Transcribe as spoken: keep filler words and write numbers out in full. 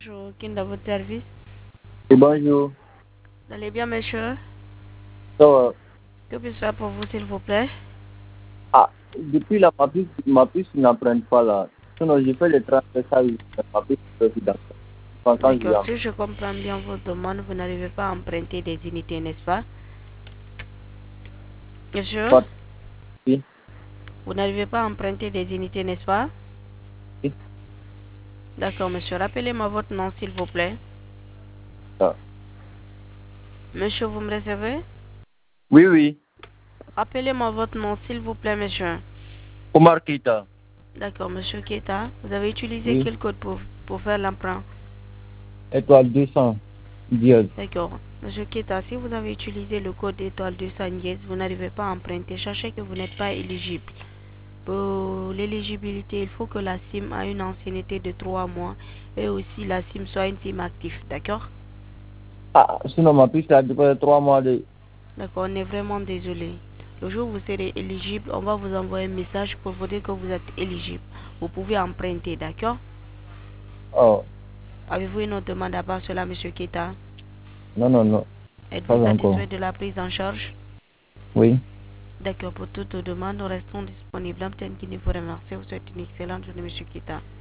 Bonjour, King à votre service. Et bonjour. Vous allez bien, monsieur? Ça va? Que puis-je faire pour vous, s'il vous plaît? Ah, depuis la ma puce, ma puce n'apprend pas là. Sinon, j'ai fait le transfert, ça, ma puce est dans cinquante D'accord, jours. si je comprends bien votre demande, vous n'arrivez pas à emprunter des unités, n'est-ce pas? Monsieur, Pas de vous n'arrivez pas à emprunter des unités, n'est-ce pas? souci. D'accord, monsieur. Rappelez-moi votre nom, s'il vous plaît. Ah. Monsieur, vous me recevez? Oui, oui. Rappelez-moi votre nom, s'il vous plaît, monsieur. Omar Kita. D'accord, monsieur Keta. Vous avez utilisé Oui. quel code pour, pour faire l'emprunt? Étoile deux cents. Dièse. D'accord. Monsieur Keta, si vous avez utilisé le code étoile deux cents dièse, vous n'arrivez pas à emprunter. Sachez que vous n'êtes pas éligible. Pour l'éligibilité, il faut que la SIM a une ancienneté de trois mois et aussi la SIM soit une SIM active. D'accord? Ah, sinon, ma puce a duré trois mois de. D'accord, on est vraiment désolé. Le jour où vous serez éligible, on va vous envoyer un message pour vous dire que vous êtes éligible. Vous pouvez emprunter, d'accord? Oh, Avez-vous une autre demande à part cela, monsieur Keta? non, non, non. Pas Êtes-vous encore. satisfait de la prise en charge? Oui. D'accord, pour toute demande, nous restons disponibles. Amten Guinée vous remercie. Vous souhaite une excellente journée, monsieur Kita.